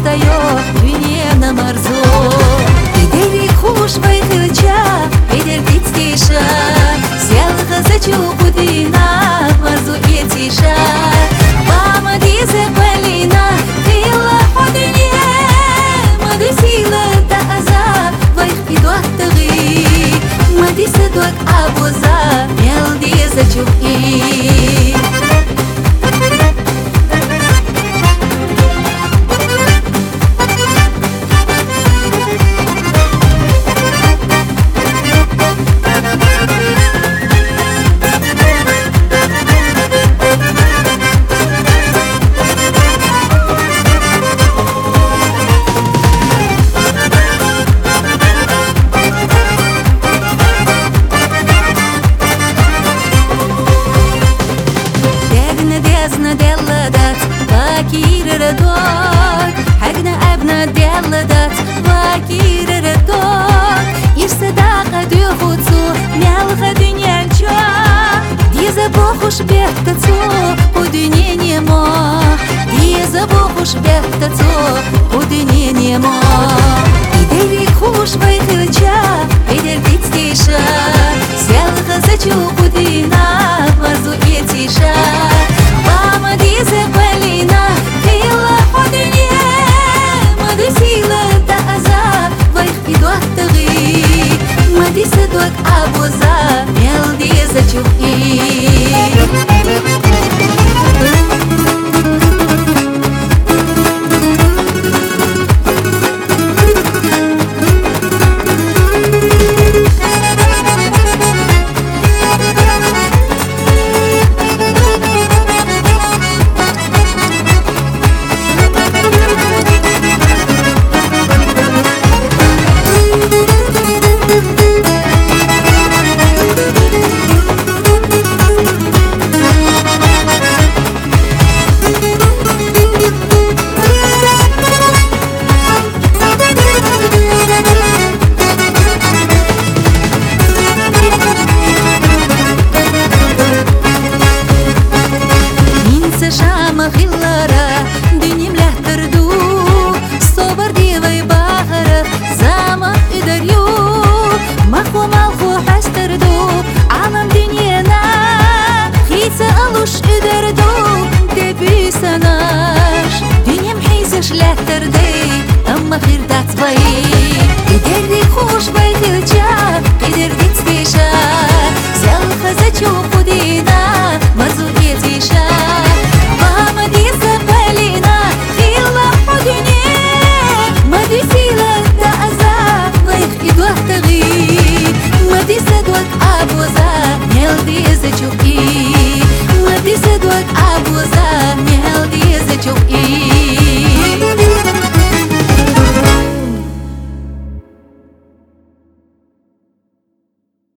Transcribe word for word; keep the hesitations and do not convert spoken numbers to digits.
стою, дунья на морзу. Идери хуш вайтылча, идер дитстиша, сялыха зачу кудина, морзу етиша. Мама дизе палина, тила ходунья, мады сила да аза, вайх идуах тагы. Мади садуак абуза, мел дизе чуки. Vakir redor, hagna abna delladat. Vakir redor, irsedaqa duhutsu, melga dunyancha. Diza bohush behtatsu, u dunye nemo. Diza bohush behtatsu, u dunye nemo. Ideri khush vaytilcha, ider ditstisha. Selga zachu kudina, marzu etisha. Mama dize palina, tila hodunye, madu sila da aza, vayh iduak taghi. Madi saduak abuza, mel dize chuki. أما خير تعتبي إدري خوش بيتلجا إدر ديتستيشا زلخة زجو قدينا مرزو يتيشا ماما ديزا بالينا خيلا حدني ما دي سيلا دا أزا ضيخ إدوه تغي ما دي سدوك أبوزا نيل ديزا جوكي